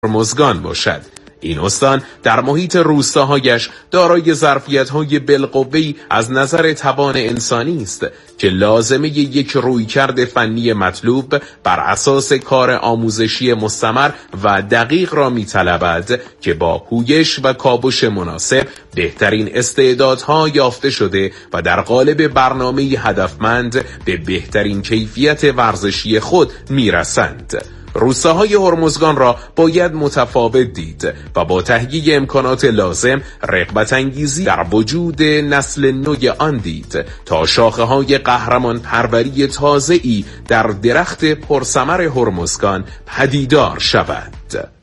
هرمزگان باشد. این استان در محیط روستاهایش دارای ظرفیت‌های بالقوه‌ای از نظر توان انسانی است که لازمه یک رویکرد فنی مطلوب بر اساس کار آموزشی مستمر و دقیق را می‌طلبد که با پویش و کاوش مناسب بهترین استعدادها یافته شده و در قالب برنامه هدفمند به بهترین کیفیت ورزشی خود می‌رسند. روستاهای هرمزگان را باید متفاوت دید و با تهیه امکانات لازم رغبت انگیزی در وجود نسل نو آن دید تا شاخه های قهرمان پروری تازه‌ای در درخت پرثمر هرمزگان پدیدار شود.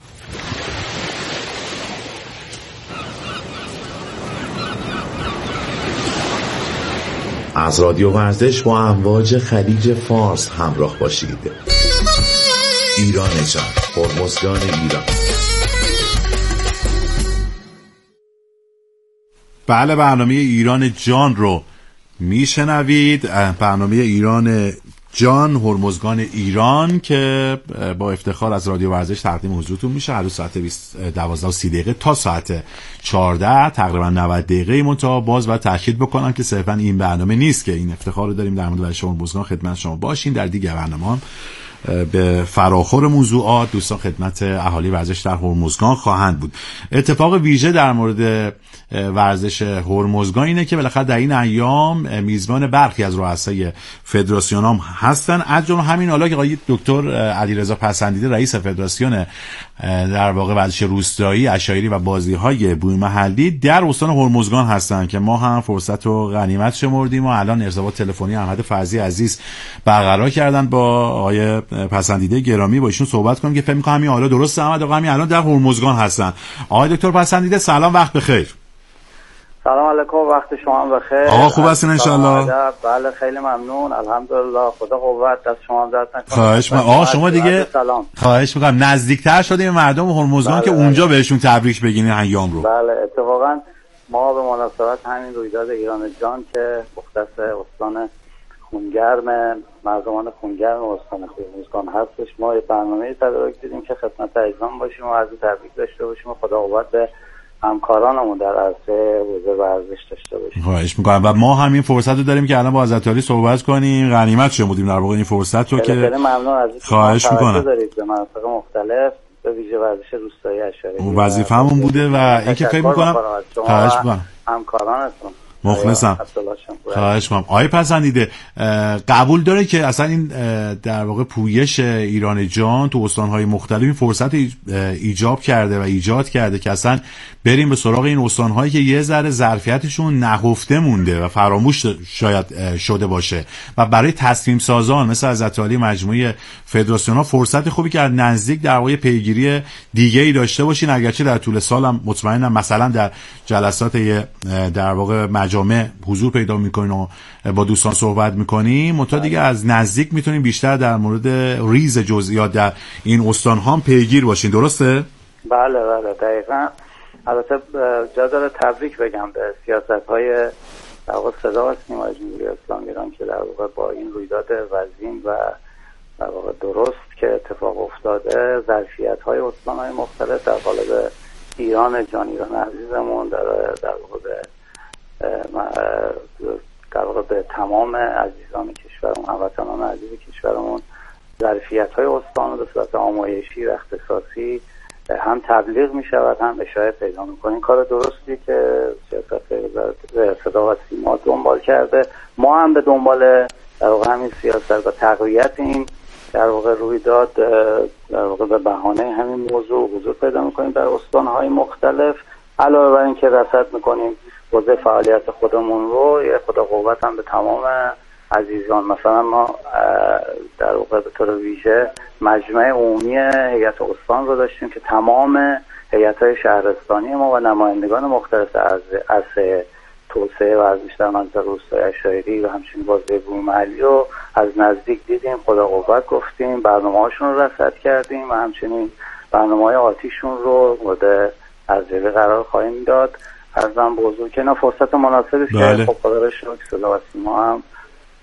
از رادیو ورزش با امواج خلیج فارس همراه باشید. ایران جان، هرمزگان ایران. بله، برنامه ایران جان رو میشنوید. برنامه ایران جان هرمزگان ایران که با افتخار از رادیو ورزش تقدیم حضورتون میشه هر روز ساعت 12:30 تا ساعت 14 تقریبا 90 دقیقه. منتها باز باید تاکید بکنم که صرفا این برنامه نیست که این افتخار رو داریم در مورد ورزش هرمزگان خدمت شما باشیم. در دیگر برنامه‌ها به فراخور موضوعات دوستان خدمت اهالی ورزش در هرمزگان خواهند بود. اتفاق ویژه در مورد ورزش هرمزگان اینه که بالاخره در این ایام میزبان برخی از رؤسای فدراسیون هم هستن، از جمله همین حالا که آقای دکتر علیرضا پسندیده رئیس فدراسیون در واقع ورزش روستایی، اشایری و بازی‌های بومی محلی در استان هرمزگان هستن که ما هم فرصت و غنیمت شمردیم و الان ارتباط تلفنی احمد فرزی عزیز برقرار کردن با آقای پسندیده گرامی، با ایشون صحبت کنیم که فکر می‌کنم همین حالا درسته احمد آقا همین الان در هرمزگان هستن. آقای دکتر پسندیده سلام، وقت بخیر. سلام علیکم، وقت شما هم بخیر. آقا خوب هستین ان شاء الله؟ بله خیلی ممنون، الحمدلله، خدا قوت، دست شما هم درد نکنه. خواهش می‌کنم. آقا شما دیگه خواهش می‌کنم نزدیک‌تر شدیم مردم هرمزگان که اونجا بهشون تبریک بگین ایام رو. بله اتفاقا ما به مناسبت همین رویداد ایران جان که مختص استان خونگرم مردمان خونگرم استان هرمزگان هستش، ما یه برنامه‌ای تدارک دیدیم که خدمت عزیزان باشیم و عرض تبریک داشته باشیم و خدا قوت به همکارانمون در عرصه حوزه ورزش داشته باشیم. خواهش می‌کنم و ما همین فرصت رو داریم که الان با حضرت عالی صحبت کنیم. غنیمت شمردیم در واقع این فرصت رو که خیلی ممنون از اینکه خواهش می‌کنم دارید به مناطق مختلف به ویژه ورزش روستایی اشاری وظیفه‌مون بوده و اینکه فکر می‌کنم خواهش می‌کنم همکارانتون مخلصم. خواهش می‌کنم. آقای پسندیده قبول داره که اصلا این در واقع پویش ایران جان تو استان‌های مختلف این فرصت ایجاد کرده که اصلا بریم به سراغ این استان‌هایی که یه ذره ظرفیتشون نهفته مونده و فراموش شاید شده باشه و برای تصمیم سازان مثل حضرت عالی مجموعه فدراسیون‌ها فرصت خوبی که از نزدیک در واقع پیگیری دیگه‌ای داشته باشین، اگرچه در طول سال هم مطمئنم مثلا در جلسات در واقع مجامع حضور پیدا میکنین و با دوستان صحبت میکنیم، منتها دیگه از نزدیک میتونیم بیشتر در مورد ریز جزئیات در این استان‌ها هم پیگیر باشین. درسته؟ بله دقیقاً. البته جا داره تبریک بگم به سیاست‌های در واقع صدا و سیمای جمهوری اسلامی ایران که در واقع با این رویداد وزین و در واقع درست که اتفاق افتاده ظرفیت‌های استان‌های مختلف در قالب ایران جان، ایران عزیزمون در واقع به تمام عزیزان کشورمون، هموطنان عزیز کشورمون ظرفیت‌های استان به صورت آمایشی و اختصاصی هم تبلیغ می شود هم اشاعه پیدا می کنه. این کار درستی که سیاست صدا و سیما دنبال کرده. ما هم به دنبال در واقع همین سیاست و تقویت این در واقع رویداد در واقع به بهانه همین موضوع حضور پیدا می کنیم در استان‌های مختلف. علاوه بر این که رصد می کنیم حوزه فعالیت خودمون رو، یه خدا قوت هم به تمام عزیزان. مثلا ما در واقع به طور ویژه مجمع عمومی هیئت استان رو داشتیم که تمام هیئت‌های شهرستانی ما و نمایندگان مختلف از توسعه ورزش در منطقه روستایی اشایری و همچنین بازی بومی محلی رو از نزدیک دیدیم، خدا قوت گفتیم، برنامه‌هاشون رو رصد کردیم و همچنین برنامه‌های آتیشون رو مورد ارزیابی قرار خواهیم داد. ارزم بزرگ که اینا فرصت مناسبی که خب خدا رو شکر صدا و سیما هم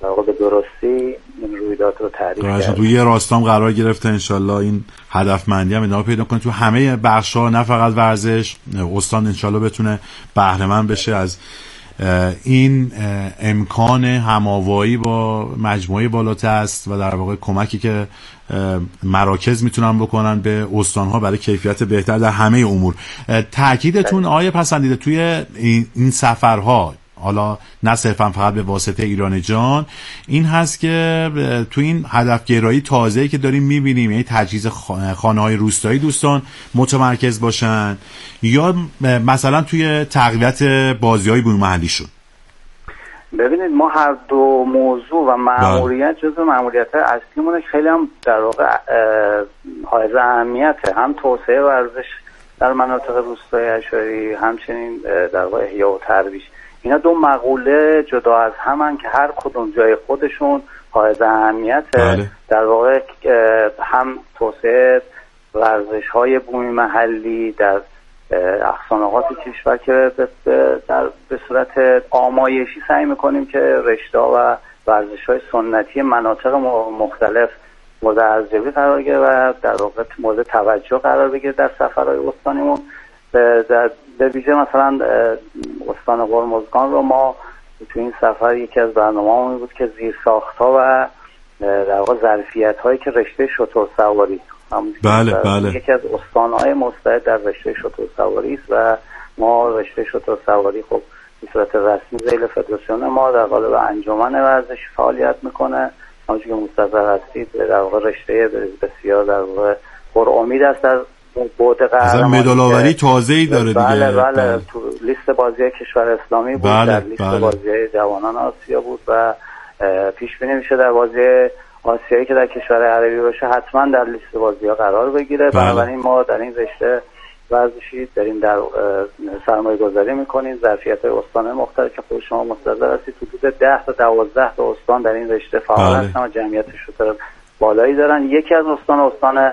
به درستی این رویداد رو تعریف کرد. توی یه راستام قرار گرفته، انشالله این هدفمندی هم ادامه پیدا کنه تو همه بخش‌ها، نه فقط ورزش. استان انشالله بتونه بهره‌مند بشه از این امکان هماوایی با مجموعه بالاتست و در واقع کمکی که مراکز میتونن بکنن به استانها برای کیفیت بهتر در همه امور. تأکیدتون آیه پسندیده توی این سفرها، حالا نه صرفا فقط به واسطه ایران جان، این هست که تو این هدفگرایی تازه‌ای که داریم میبینیم، یعنی تجهیز خانه‌های روستایی دوستان متمرکز باشن یا مثلا توی تقویت بازی‌های بوم محلیشون؟ ببینید ما هر دو موضوع و مأموریت جزو مأموریت‌های اصلیمونه که خیلی هم در واقع حائز اهمیته، هم توسعه ورزش در مناطق روستایی اشاری، همچنین در واقع احیا و ترویج. اینا دو مقوله جدا از همن که هر کدوم جای خودشون حائز اهمیته. در واقع هم توسعه ورزش‌های بومی محلی در اقصانقاط کشور که به صورت آمایشی سعی میکنیم که رشته‌ها و ورزش‌های سنتی مناطق مختلف مورد ارزیابی قرار بگیره و در واقع مورد توجه قرار بگیره در سفرهای استانیمون. به ویژه مثلا استان هرمزگان رو ما تو این سفر یکی از برنامه‌مون بود که زیرساخت‌ها و در واقع ظرفیت‌هایی که رشته شتر سواری بله. یکی از استان‌های مستعد در رشته شتر سواری است و ما رشته شتر سواری خب به صورت رسمی ذیل فدراسیون ما در قالب انجمن ورزش فعالیت میکنه. همونجوری که مستحضر هستید در واقع رشته بسیار در واقع پرامید است در بعد قهرمانی. مدال آوری تازه‌ای داره دیگه. بله. تو لیست بازی‌های کشور اسلامی بود، در لیست بازی‌های جوانان آسیا بود و پیش بینی میشه در بازی آسیایی که در کشور عربی باشه حتما در لیست بازی‌ها قرار بگیره. بنابراین ما در این رشته ورزشی داریم در سرمایه گذاری میکنیم. ظرفیت‌های استان‌های مختلف که خود شما مستحضر هستید حدود 10 تا 12 تا استان در این رشته فعال هستن و جمعیت شتر بالایی دارن. یکی از استان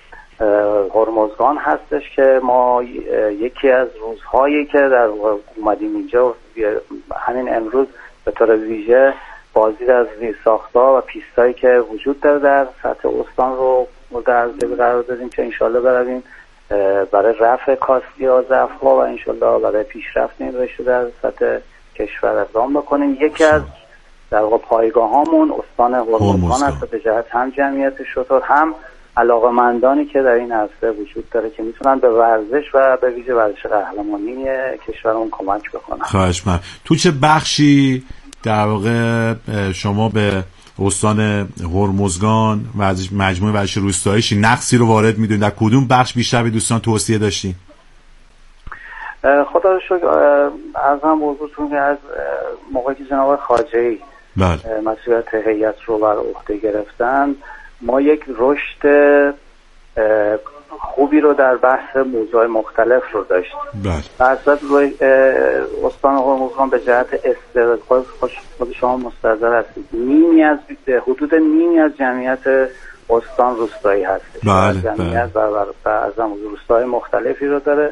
هرمزگان هستش که ما یکی از روزهایی که در اومدیم اینجا همین امروز به طور ویژه بازی از زیرساخت‌ها و پیستایی که وجود داره در سطح استان رو مورد ارزیابی قرار دادیم که انشالله برویم برای رفع کاستی‌ها، ضعف‌ها و انشالله برای پیشرفت این رشته در سطح کشور اقدام بکنیم. یکی از در واقع پایگاه‌هامون استان هرمزگان است به جهت هم جمعیت شتر هم علاقه‌مندانی که در این عرصه وجود داره که میتونن به ورزش و به ویژه ورزش قهرمانی کشورمون کمک بکنن. خواهش می‌کنم. تو چه بخشی در واقع شما به استان هرمزگان و مجموعه ورزش روستاییش نقصی رو وارد می‌دونید؟ در کدوم بخش بیشتر به دوستان توصیه داشتین؟ خدا رو شکر عرضم حضورتون که از موقعی که جناب خواجه‌ای مسئولیت هیئت رو بر عهده گرفتن ما یک رشد خوبی رو در بحث موضوعات مختلف رو داشتیم. اصلا استان هرمزگان به جهت استقلال خود شما مستحضر هستید حدود نیمی از جمعیت استان روستایی هست. جمعیت و از روستای مختلفی رو داره.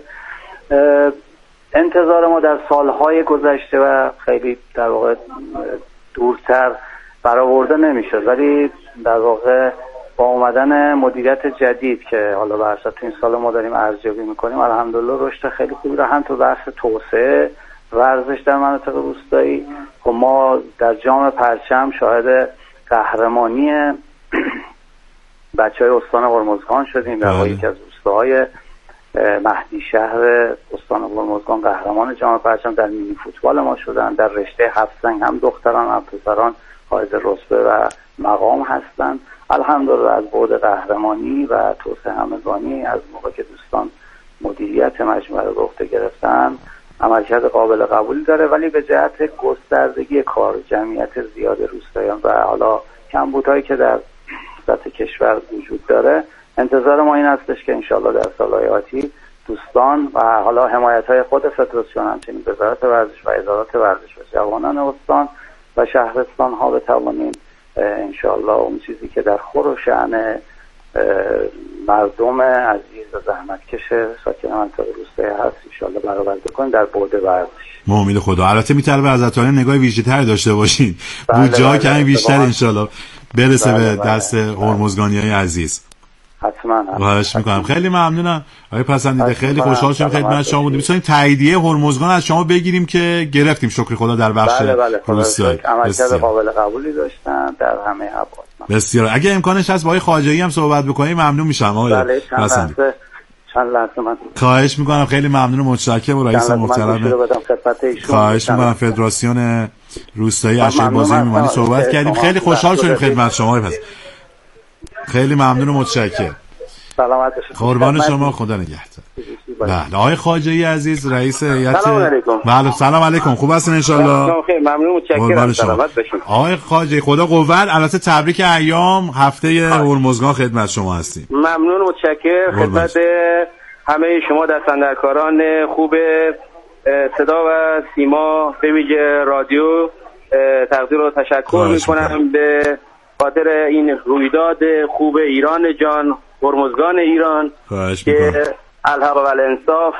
انتظار ما در سالهای گذشته و خیلی در واقع دورتر برآورده نمیشه، ولی در واقع با اومدن مدیریت جدید که حالا به اساس این سال ما داریم ارزیابی میکنیم الحمدلله رشد خیلی خوبی رو هم تو بحث توسعه ورزش در مناطق روستایی و ما در جام پرچم شاهد قهرمانی بچهای استان هرمزگان شدیم. در واقع یکی از روستاهای مهدی شهر استان هرمزگان قهرمان جام پرچم در مینی فوتبال ما شدن. در رشته هفت سنگ هم دختران هم پسران حائز رتبه و مقام هستند. الحمدلله از بعد قهرمانی و توسعه همگانی از موقع که دوستان مدیریت مجموعه رو به عهده گرفتن عملکرد قابل قبولی داره، ولی به جهت گستردگی کار جمعیت زیاد روستاییان و حالا کمبودهایی که در سطح کشور وجود داره انتظار ما این هستش که انشالله در سالهای آتی دوستان و حالا حمایت‌های خود فدراسیون همچنین وزارت ورزش و ادارات ورزش و جوانان استان و شهرستان ها بتوانیم انشالله اون چیزی که در خور و شأن مردم عزیز و زحمتکش ساکن منطقه روستایی هست ان شاءالله برآورده کنیم در بعد ورزش. ما امید خدا. البته میتونه به حضرتان نگاه ویژه‌تر داشته باشین. بودجه ها کمی بیشتر ان شاءالله برسه به دست هرمزگانیای عزیز. حتما. خواهش میکنم. خیلی ممنونم آقای پسندیده، خیلی خوشحال شدم خدمت شما بودیم. می‌تونیم تاییدیه هرمزگان از شما بگیریم که گرفتیم شکر خدا در بخش روستایی. عملکرد قابل قبولی داشتن در همه ابعاد. بسیار. اگه امکانش هست با آقای خواجه‌ای هم صحبت بکنیم ممنون میشم آقای پسندیده. چند لحظه من خواهش میکنم. خیلی ممنون و متشکرم رئیس محترم. خواهش میکنم فدراسیون روستایی اشهربازی میمانی صحبت کردیم. خیلی خوشحال شدیم خدمت شما آقای پسندیده. خیلی ممنون و متشکرم. سلامت باشید. قربان شما، خدا نگهدار. بله آقای خواجه‌ای عزیز رئیس هیئت. سلام علیکم. بله سلام علیکم. خوب هستین ان شاء الله؟ خیلی ممنون متشکرم. سلامت باشید. آقای خواجه‌ای خدا قوت. البته تبریک ایام هفته هرمزگان خدمت شما هستیم. ممنون متشکرم خدمت همه شما دستاندرکاران خوب صدا و سیما به ویژه رادیو تقدیر و تشکر میکنم به خاطر این رویداد خوب ایران جان، هرمزگان ایران که الحق و الانصاف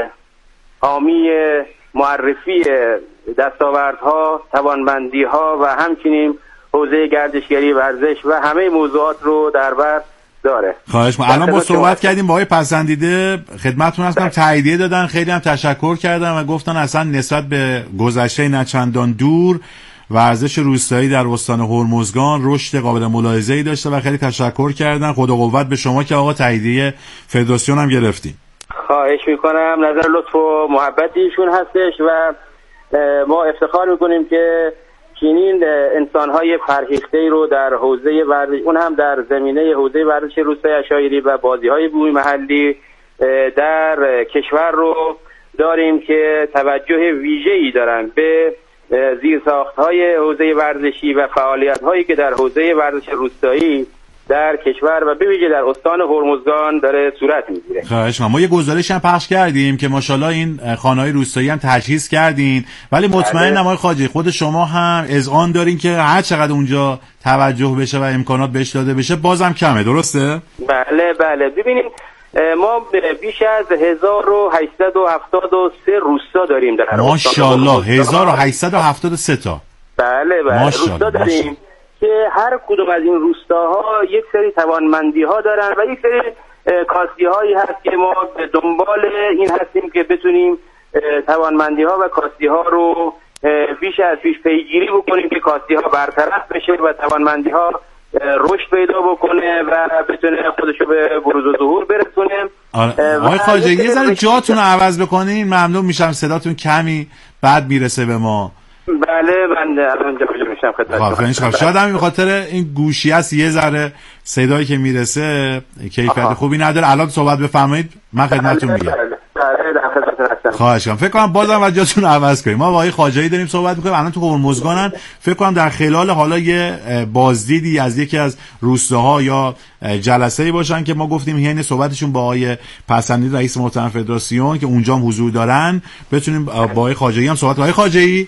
حامی معرفی دستاوردها، توانمندی‌ها و همچنین حوزه گردشگری، ورزش و همه موضوعات رو در بر داره. خواهش می‌کنم. الان با صحبت کردیم با آقای پسندیده، خدمتتون هستم تاییدیه دادن، خیلی هم تشکر کردن و گفتن اصلا نسبت به گذشته نه چندان دور ورزش روستایی در استان هرمزگان رشد قابل ملاحظه‌ای داشته و خیلی تشکر کردن. خدا قوت به شما که آقا تاییدیه فدراسیون هم گرفتین. خواهش میکنم. نظر لطف و محبت ایشون هستش و ما افتخار میکنیم که چنین انسان‌های فرهیخته‌ای رو در حوزه ورزش، اون هم در زمینه حوزه ورزش روستایی اشایری و بازی‌های بومی محلی در کشور رو داریم که توجه ویژه‌ای دارن به زیرساخت‌های حوزه ورزشی و فعالیت‌هایی که در حوزه ورزش روستایی در کشور و به ویژه در استان هرمزگان داره صورت میگیره. خواهش ما یه گزارش هم پخش کردیم که ماشاءالله این خانه‌های روستایی هم تجهیز کردین، ولی مطمئنم آقای خواجه‌ای خود شما هم اذعان دارین که هر چقدر اونجا توجه بشه و امکانات بهش داده بشه بازم کمه، درسته؟ بله بله. ببینید ما بیش از 1873 روستا داریم در ماشاءالله 1873 تا. بله بله روستا داریم که هر کدوم از این روستاها یک سری توانمندی ها دارن و یک سری کاستی هایی هست که ما به دنبال این هستیم که بتونیم توانمندی ها و کاستی ها رو بیش از پیش پیگیری بکنیم که کاستی ها برطرف بشه و توانمندی ها رشد پیدا بکنه و بتونه خودشو به بروز و ظهور برسونه. آقای خواجه‌ای یه ذره جاتون رو عوض بکنین ممنون میشم، صداتون کمی بد میرسه به ما. بله بنده الان جابجا میشم خدمتتون. شاید هم به خاطر این گوشی است یه ذره صدایی که میرسه کیفیت خوبی نداره. الان صحبت بفرمایید من خدمتتون میگم. خواهش کنم. فکر کنم بازم از جاتون عوض کنیم. ما با آقای خواجه‌ای داریم صحبت می‌کنیم، الان تو هرمزگانن. فکر کنم در خلال حالا یه بازدیدی از یکی از روستاها یا جلسه‌ای باشن که ما گفتیم حین صحبتشون با آقای پسندیده رئیس محترم فدراسیون که اونجا هم حضور دارن بتونیم با آقای خواجه‌ای هم صحبت. آقای خواجه‌ای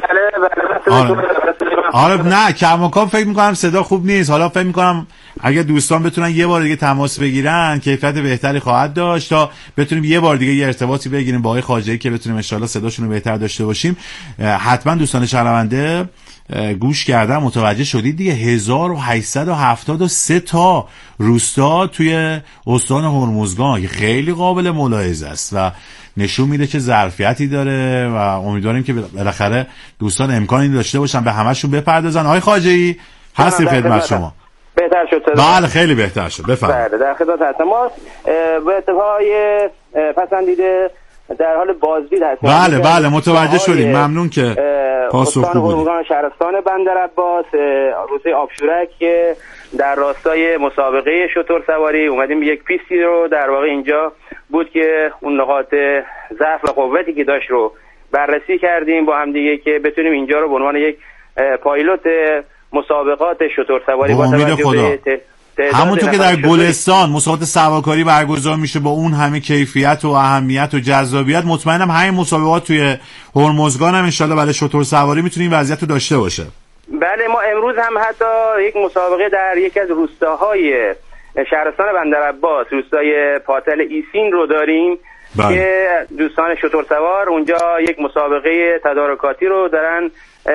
آره نه کماکان فکر میکنم صدا خوب نیست. حالا فکر میکنم اگه دوستان بتونن یه بار دیگه تماس بگیرن کیفیت بهتری خواهد داشت تا بتونیم یه بار دیگه یه ارتباطی بگیریم با آقای خواجه‌ای که بتونیم ان شاءالله صداشون رو بهتر داشته باشیم. حتما دوستان شنونده گوش کردن متوجه شدید دیگه 1873 تا روستا توی استان هرمزگان خیلی قابل ملاحظه است و نشون میده که ظرفیتی داره و امیدواریم که بالاخره دوستان امکانی داشته باشن به همشون بپردازن. آقای خواجه‌ای هستیم خدمت شما. بهتر شد؟ بله خیلی بهتر شد. بفرمایید. بله در خدمت هستم. ما به اتفاقای پسندیده در حال بازدید هستیم. بله بله متوجه شدیم. ممنون که پاسخگو بودید. شهرستان بندرعباس روسیه آبشورک که در راستای مسابقه شتر سواری اومدیم یک پیستی رو در واقع اینجا بود که اون نقاط ضعف و قوتی که داشت رو بررسی کردیم با هم دیگه که بتونیم اینجا رو به عنوان یک پایلوت مسابقات شتر سواری با توجه به همونطور که در گلستان مسابقات سوارکاری برگزار میشه با اون همه کیفیت و اهمیت و جذابیت، مطمئنم همین مسابقات توی هرمزگان هم ان شاءالله برای شتر سواری میتونه این وضعیت رو داشته باشه. بله ما امروز هم حتی یک مسابقه در یکی از روستاهای شهرستان بندرعباس روستای پاتل ایسین رو داریم که دوستان شتر سوار اونجا یک مسابقه تدارکاتی رو دارن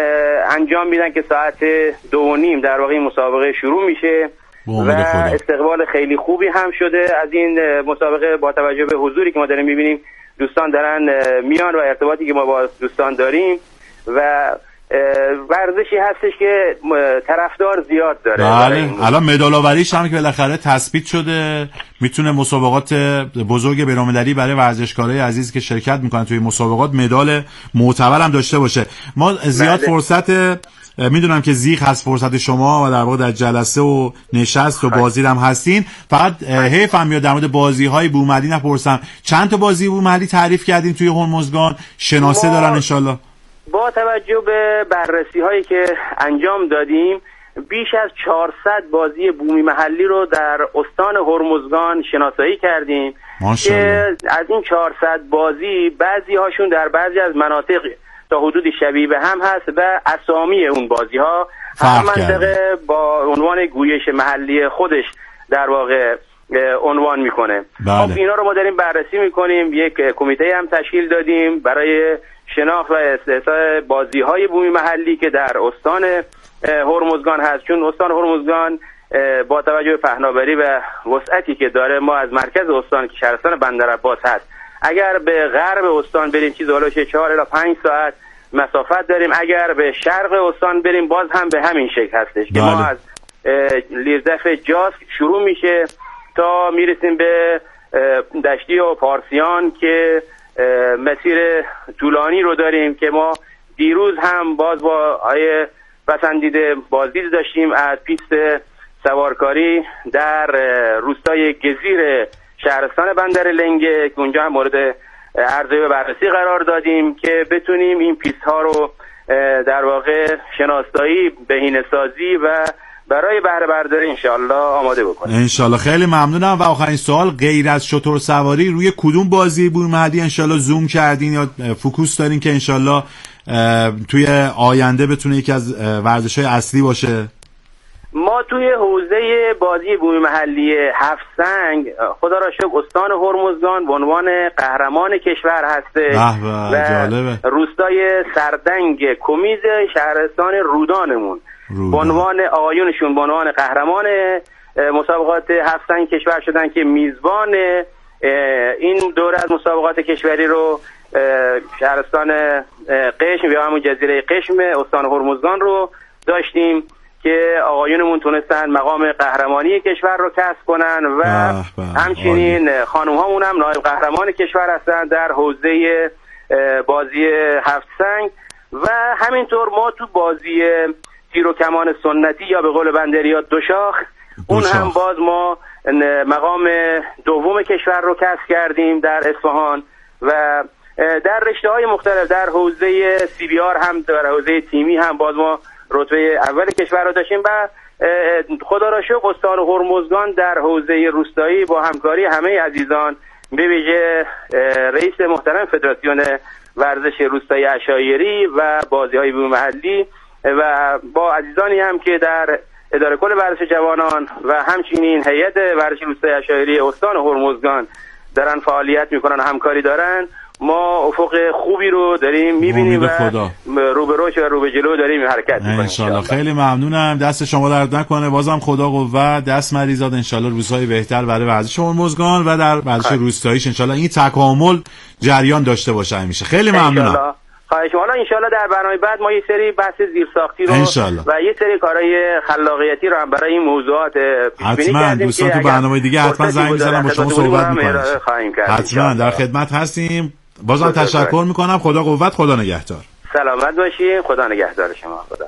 انجام میدن که ساعت 2:30 در واقع مسابقه شروع میشه و استقبال خیلی خوبی هم شده از این مسابقه. با توجه به حضوری که ما داریم میبینیم دوستان دارن میان و ارتباطی که ما با دوستان داریم و ورزشی هستش که طرفدار زیاد داره. بله الان مدال آوریش هم که بالاخره تثبیت شده میتونه مسابقات بزرگ بین‌المللی برای ورزشکارای عزیز که شرکت میکنن توی مسابقات مدال معتبر هم داشته باشه. ما زیاد فرصت میدونم که زیغ هست فرصت شما و در واقع در جلسه و نشست و بازی هم هستین، فقط حیف هم میاد در مورد بازی‌های بومحلی نپرسم. چند تا بازی بومحلی تعریف کردین توی هرمزگان؟ شناسه دارن انشالله؟ با توجه به بررسی هایی که انجام دادیم بیش از 400 بازی بومی محلی رو در استان هرمزگان شناسایی کردیم که از این 400 بازی بعضی هاشون در بعضی از مناطق تا حدودی شبیه به هم هست و اسامی اون بازی ها هر منطقه با عنوان گویش محلی خودش در واقع عنوان میکنه. خب اینا رو ما داریم بررسی میکنیم. یک کمیته هم تشکیل دادیم برای شناخت و استحضاء بازی های بومی محلی که در استان هرمزگان هست، چون استان هرمزگان با توجه به پهناوری و وسعتی که داره ما از مرکز استان که شهرستان بندرعباس هست اگر به غرب استان بریم چیز هلوش 4 الی 5 ساعت مسافت داریم، اگر به شرق استان بریم باز هم به همین شکل هستش که ما از لیردف جاسک شروع میشه تا میرسیم به دشتی و پارسیان که مسیر طولانی رو داریم که ما دیروز هم باز با آیه پسندیده بازدید داشتیم از پیست سوارکاری در روستای گزیر شهرستان بندر لنگه که اونجا هم مورد عرضه به بررسی قرار دادیم که بتونیم این پیست ها رو در واقع شناسایی، بهینه‌سازی و برای بهره برداری انشالله آماده بکنیم. انشالله. خیلی ممنونم. و آخرین سوال، غیر از شتر سواری روی کدوم بازی بومی محلی انشالله زوم کردین یا فوکوس دارین که انشالله توی آینده بتونه یکی از ورزش‌های اصلی باشه؟ ما توی حوزه بازی بومی محلی هفت سنگ خدا را شکر استان هرمزگان به عنوان قهرمان کشور هسته و جالبه. روستای سردنگ کمیز شهرستان رودانمون به عنوان آقایونشون به عنوان قهرمان مسابقات هفت سنگ کشور شدن که میزبان این دوره از مسابقات کشوری رو شهرستان قشم یا همون جزیره قشم استان هرمزگان رو داشتیم که آقایونمون تونستن مقام قهرمانی کشور رو کسب کنن و همچنین خانوم‌هامون هم نایب قهرمان کشور هستن در حوزه بازی هفت سنگ و همینطور ما تو بازی تیر و کمان سنتی یا به قول بندریا دوشاخ اون هم باز ما مقام دوم کشور رو کسب کردیم در اصفهان و در رشته‌های مختلف در حوزه CBR هم در حوزه تیمی هم باز ما رتبه اول کشور رو داشتیم و خدا را شکر استان هرمزگان در حوزه روستایی با همکاری همه عزیزان به ویژه رئیس محترم فدراسیون ورزش روستایی عشایری و بازی‌های بومی محلی و با عزیزانی هم که در اداره کل ورزش جوانان و همچنین هیئت ورزش روستایی عشایری استان هرمزگان دارن فعالیت میکنن و همکاری دارن، ما افق خوبی رو داریم میبینیم و رو به رشد و رو به جلو داریم حرکت میکنیم انشالله. خیلی ممنونم، دست شما درد نکنه، بازم خدا قوت، دست مریزاد انشالله روزهای بهتر برای ورزش هرمزگان و در ورزش روستاییش انشالله این تکامل جریان داشته باشه همیشه. خیلی ممنونم. خواهش حالا انشالله در برنامه بعد ما یه سری بحث زیرساختی رو و یه سری کارهای خلاقیتی رو هم برای این موضوعات پیش بینی کردیم. دوستان تو برنامه دیگه حتما زنگ می‌زنم با شما صحبت می‌کنم. حتما در خدمت هستیم. بازم تشکر میکنم. خدا قوت، خدا نگهدار. سلامت باشین. خدا نگهدار شما. خدا.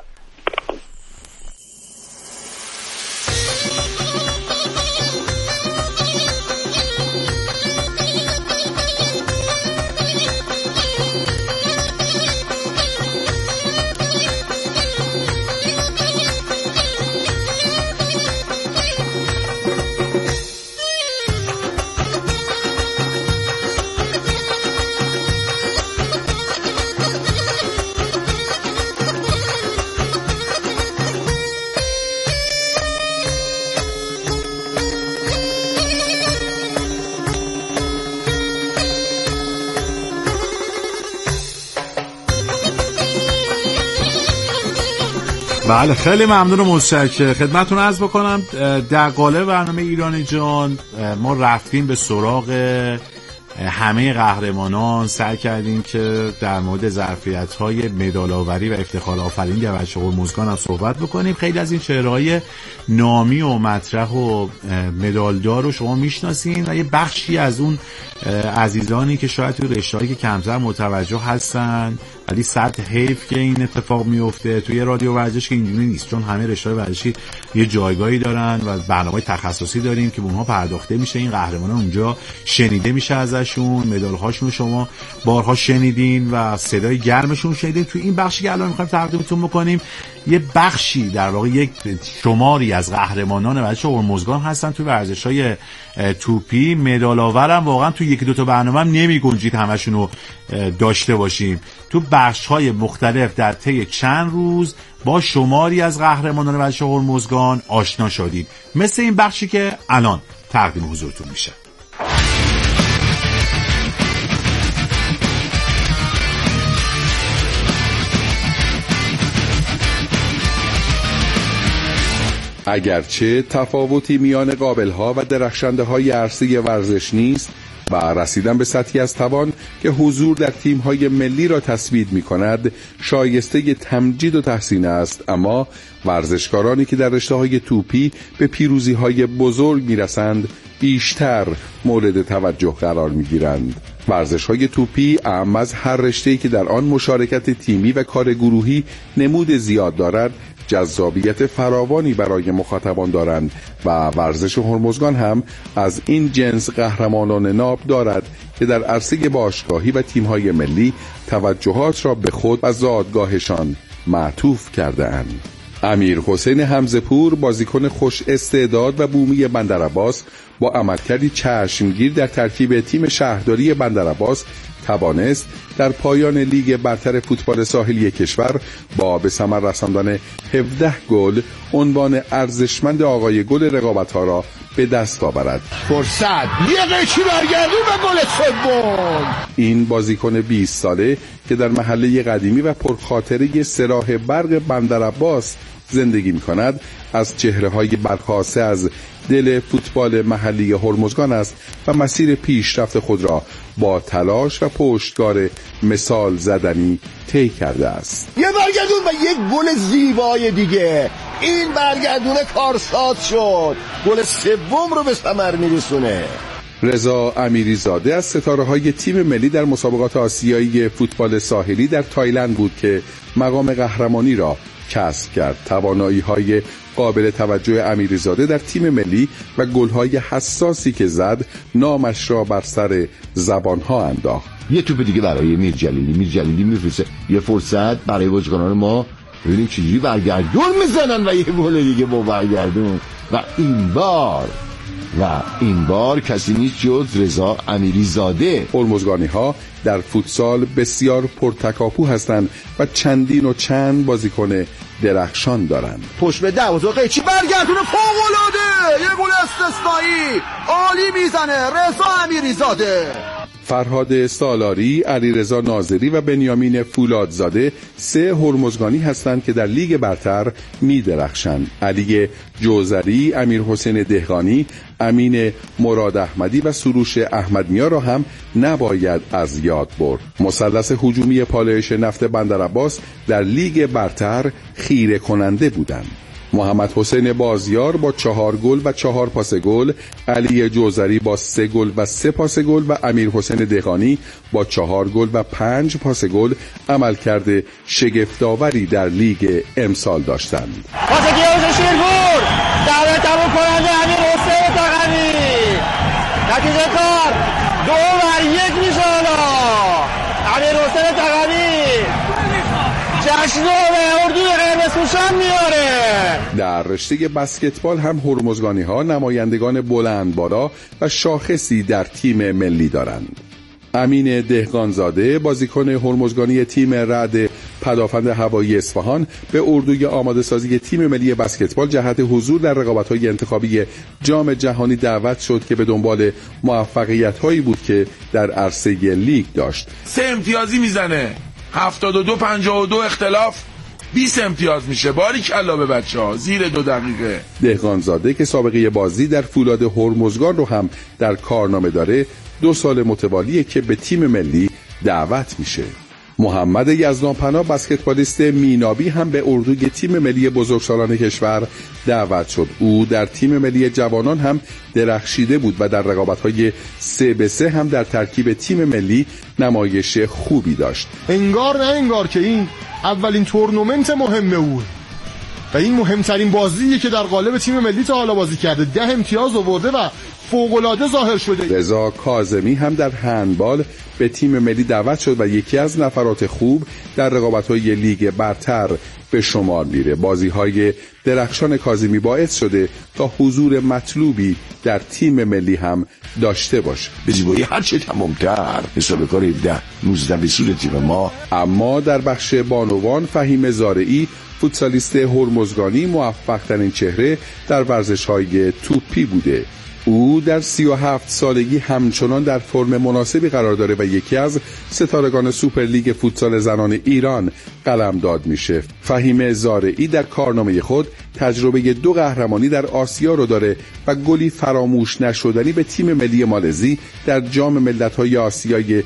بله خیلی ممنون و متشکرم. خدمتتون عرض بکنم در قالب برنامه ایران جان ما رفتیم به سراغ همه قهرمانان، سعی کردیم که در مورد ظرفیت‌های مدال‌آوری و افتخار آفرینی در بچه هرمزگان هم صحبت بکنیم. خیلی از این چهره‌های نامی و مطرح و مدالدار رو شما میشناسین و یه بخشی از اون عزیزانی که شاید توی رشته‌هایی که کمتر متوجه هستن، ولی صد حیف که این اتفاق میفته توی رادیو ورزش که اینجوری نیست، چون همه رشته‌های ورزشی یه جایگاهی دارن و برنامه‌های تخصصی داریم که به اونها پرداخته میشه. این قهرمانان اونجا شنیده میشه ازشون، مدال‌هاشون شما بارها شنیدین و صدای گرمشون شنیدین. توی این بخشی که الان می‌خوایم تقدیمتون بکنیم یه بخشی در واقع یک شماری از قهرمانان ورزش هرمزگان هستن توی ورزش‌های توپی. مدال آورم واقعا توی یکی دو تا برنامه هم نمی‌گنجید همشون رو داشته باشیم. تو بخش‌های مختلف در طی چند روز با شماری از قهرمانان ورزش هرمزگان آشنا شدید، مثل این بخشی که الان تقدیم حضورتون میشه. اگرچه تفاوتی میان قابل‌ها و درخشنده‌های عرصه ورزش نیست و رسیدن به سطحی از توان که حضور در تیم‌های ملی را تثبیت می‌کند شایسته تمجید و تحسین است، اما ورزشکارانی که در رشته‌های توپی به پیروزی‌های بزرگ می‌رسند بیشتر مورد توجه قرار می‌گیرند. ورزش‌های توپی اعم از هر رشته‌ای که در آن مشارکت تیمی و کار گروهی نمود زیاد دارد جذابیت فراوانی برای مخاطبان دارند و ورزش هرمزگان هم از این جنس قهرمانان ناب دارد که در عرصه باشگاهی و تیم‌های ملی توجهات را به خود و زادگاهشان معطوف کرده اند. امیر حسین حمزه‌پور، بازیکن خوش استعداد و بومی بندرعباس، با عملکردی چشمگیر در ترکیب تیم شهرداری بندرعباس توانست در پایان لیگ برتر فوتبال ساحلی کشور با به ثمر رساندن 17 گل عنوان ارزشمند آقای گل رقابت‌ها را به دست آورد. فرصت یه قیچی برگردون و گل سوم. این بازیکن 20 ساله که در محله قدیمی و پرخاطره سراح برق بندرعباس زندگی می‌کند از چهره‌های برخاسته از دل فوتبال محلی هرمزگان است و مسیر پیشرفت خود را با تلاش و پشتکار مثال زدنی طی کرده است. یه برگردون و یک گل زیبای دیگه. این برگردون کارساز شد، گل سوم رو به ثمر میرسونه. رضا امیریزاده از ستاره‌های تیم ملی در مسابقات آسیایی فوتبال ساحلی در تایلند بود که مقام قهرمانی را کسب کرد. توانایی‌های قابل توجه امیریزاده در تیم ملی و گل‌های حساسی که زد نامش را بر سر زبان‌ها انداخت. یه توپ دیگه برای میرجلیلی میفرسته، یه فرصت برای بازیکنان ما، ببینیم چجوری برگردون میزنن و یه گل دیگه با برگردون و این بار کسی نیست جز رضا امیریزاده. هرمزگانی‌ها در فوتسال بسیار پرتکاپو هستند و چند بازیکن درخشان دارند. پشت به دروازه قیچی برگردونه فوق‌العاده، یه گل استثنایی عالی میزنه رضا امیریزاده. فرهاد سالاری، علیرضا ناظری و بنیامین فولادزاده 3 هرمزگانی هستند که در لیگ برتر می درخشند. علی جوزری، امیر حسین دهقانی، امین مراد احمدی و سروش احمدنیا را هم نباید از یاد برد. مثلث هجومی پالایش نفت بندرعباس در لیگ برتر خیره کننده بودند. محمد حسین بازیار با 4 گل و 4 پاس گل، علی جوزری با 3 گل و 3 پاس گل و امیر حسین دهقانی با 4 گل و 5 پاس گل عملکرد شگفت‌آوری در لیگ امسال داشتند. پاس گیوش شیرپور دعوت تموم کننده امیر حسین دهقانی، نتیجه کار 2-1 میشه. امیر حسین دهقانی جشن به اردوی قرمزپوشان میاره. در رشته بسکتبال هم هرمزگانی ها نمایندگان بلند بالا و شاخصی در تیم ملی دارند. امین دهقانزاده، بازیکن هرمزگانی تیم رعد پدافند هوایی اصفهان، به اردوی آماده سازی تیم ملی بسکتبال جهت حضور در رقابت‌های انتخابی جام جهانی دعوت شد که به دنبال موفقیت‌هایی بود که در عرصه لیگ داشت. 3 امتیازی میزنه، 72-52 اختلاف 20 امتیاز میشه. باریکلا به بچه‌ها، زیر 2 دقیقه. دهقانزاده که سابقه بازی در فولاد هرمزگان رو هم در کارنامه داره 2 سال متوالیه که به تیم ملی دعوت میشه. محمد یزدانپناه بسکتبالیست مینابی هم به اردوی تیم ملی بزرگسالان کشور دعوت شد. او در تیم ملی جوانان هم درخشیده بود و در رقابت‌های 3-3 هم در ترکیب تیم ملی نمایش خوبی داشت. انگار نه انگار که این اولین تورنمنت مهم اوه و این مهمترین بازیه که در قالب تیم ملی تا حالا بازی کرده. 10 امتیاز آورده و فوق‌العاده ظاهر شده. رضا کاظمی هم در هندبال به تیم ملی دعوت شد و یکی از نفرات خوب در رقابت‌های لیگ برتر به شمار میره. بازی‌های درخشان کاظمی باعث شده تا حضور مطلوبی در تیم ملی هم داشته باشه. به زیبایی هرچه تمام‌تر حساب کار 10-19 به صورت تیم ما. اما در بخش بانوان فهیم زارعی فوتسالیست هرمزگانی موفق‌ترین چهره در ورزش‌های توپی بوده. او در 37 سالگی همچنان در فرم مناسبی قرار داره و یکی از ستارگان سوپرلیگ فوتسال زنان ایران قلمداد میشه. فهیم زارعی در کارنامه خود تجربه 2 قهرمانی در آسیا رو داره و گلی فراموش نشدنی به تیم ملی مالزی در جام ملت‌های آسیای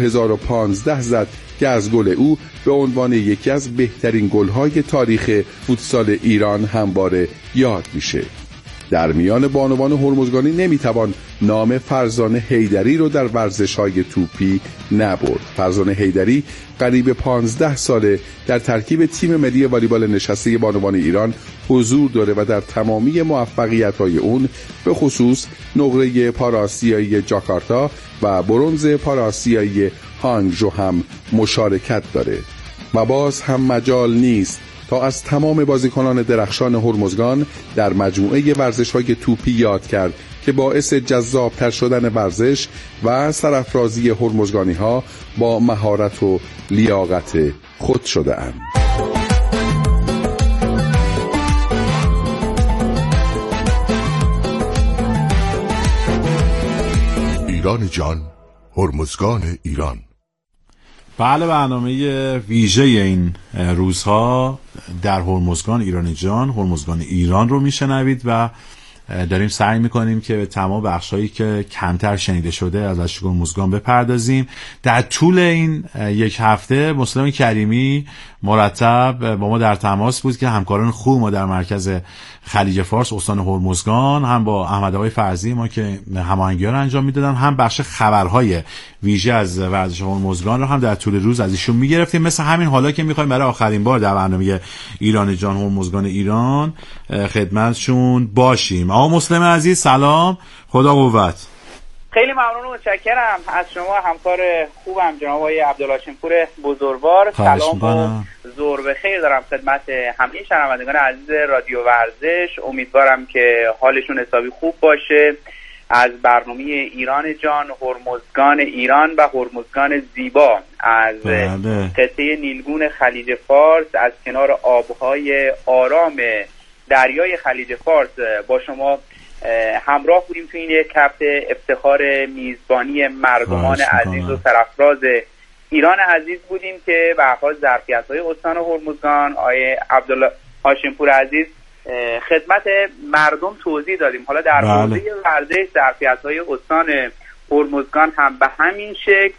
2015 زد که از گل او به عنوان یکی از بهترین گل‌های تاریخ فوتسال ایران همواره یاد میشه. در میان بانوان هرمزگانی نمیتوان نام فرزانه حیدری رو در ورزش‌های توپی نبرد. فرزانه حیدری قریب 15 ساله در ترکیب تیم ملی والیبال نشسته بانوان ایران حضور داره و در تمامی موفقیت‌های اون به خصوص نقره پاراسیایی جاکارتا و برنز پاراسیایی هانگژو هم مشارکت داره. و باز هم مجال نیست تا از تمام بازیکنان درخشان هرمزگان در مجموعه ورزش‌های توپی یاد کرد که باعث جذاب‌تر شدن ورزش و سرافرازی هرمزگانی‌ها با مهارت و لیاقت خود شده اند. ایران جان، هرمزگان ایران. بله، برنامه ویژه این روزها در هرمزگان ایران جان، هرمزگان ایران رو میشنوید و داریم سعی میکنیم که به تمام بخشایی که کمتر شنیده شده ازش هرمزگان بپردازیم. در طول این یک هفته مسلم کریمی مرتب با ما در تماس بود که همکاران خوب ما در مرکز خلیج فارس استان هرمزگان هم با احمد آقای فرزی ما که هماهنگی‌ها رو انجام میدادن، هم بخش خبرهای ویژه از ورزش هرمزگان رو هم در طول روز از ایشون میگرفتیم. مثل همین حالا که میخوایم برای آخرین بار در برنامه ایران جان هرمزگان ایران خدمتشون باشیم. آقا مسلم عزیز سلام، خدا قوت. خیلی ممنون و متشکرم از شما همکار خوبم جناب آقای عبدالهاشمپور بزرگوار. سلام و ظهر بخیر دارم خدمت همه شنوندگان عزیز رادیو ورزش. امیدوارم که حالشون حسابی خوب باشه. از برنامه ایران جان هرمزگان ایران و هرمزگان زیبا از قطعه نیلگون خلیج فارس از کنار آبهای آرام دریای خلیج فارس با شما همراه بودیم تو این یک هفته. افتخار میزبانی مردمان عزیز و سرافراز ایران عزیز بودیم که به هر حال ظرفیت‌های استان هرمزگان آقای عبدالهاشمپور عزیز خدمت مردم توضیح دادیم. حالا در حوزه ورزش ظرفیت‌های استان هرمزگان هم به همین شکل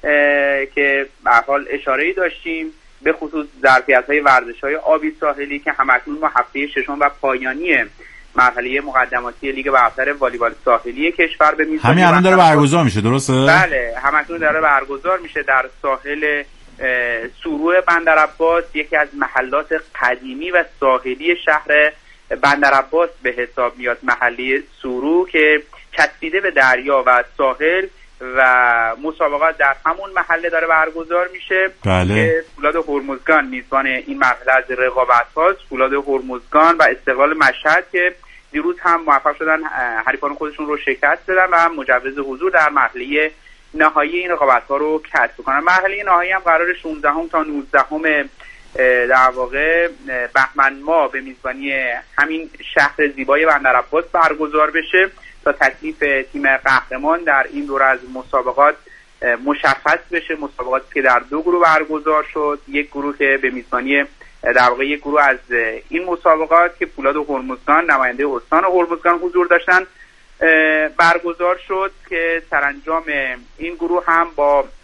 که به هر حال اشاره‌ای داشتیم، به خصوص ظرفیت‌های ورزش‌های آبی ساحلی که همکنون ما هفته ششم و پایانی مرحله مقدماتی لیگ برتر والیبال ساحلی کشور به میزبانی همین الان داره برگزار میشه، درسته؟ بله، همکنون داره برگزار میشه در ساحل سورو بندرعباس، یکی از محلات قدیمی و ساحلی شهر بندرعباس به حساب میاد. محله سورو که چسبیده به دریا و ساحل و مسابقات در همون محله داره برگزار میشه. بله. فولاد هرمزگان میزبان این مرحله از رقابت هاست. فولاد هرمزگان و استقلال مشهد که دیروز هم موفق شدن حریفان خودشون رو شکست بدن و هم مجوز حضور در مرحله نهایی این رقابت ها رو کسب کنن. مرحله نهایی هم قرار 16 تا 19 در واقع بهمن ماه به میزبانی همین شهر زیبای بندرعباس برگزار بشه تا تکلیف تیم قهرمان در این دوره از مسابقات مشخص بشه. مسابقاتی که در 2 گروه برگزار شد، یک گروه که به میزبانی در واقع یک گروه از این مسابقات که پولاد هرمزگان نماینده استان هرمزگان حضور داشتن برگزار شد که سرانجام این گروه هم با